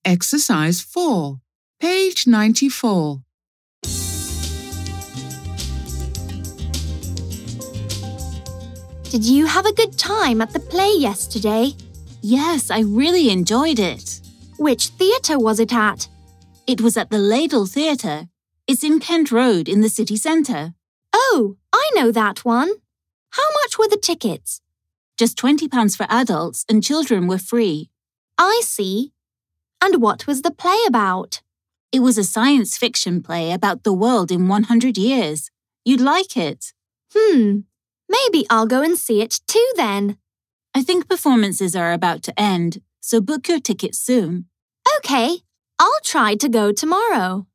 Exercise 4, page 94. Did you have a good time at the play yesterday? Yes, I really enjoyed it. Which theatre was it at? It was at the Ladle Theatre. It's in Kent Road in the city centre. Oh, I know that one. How much were the tickets? Just £20 for adults and children were free. I see. And what was the play about? It was a science fiction play about the world in 100 years. You'd like it. Maybe I'll go and see it too then. I think performances are about to end, so book your tickets soon. Okay, I'll try to go tomorrow.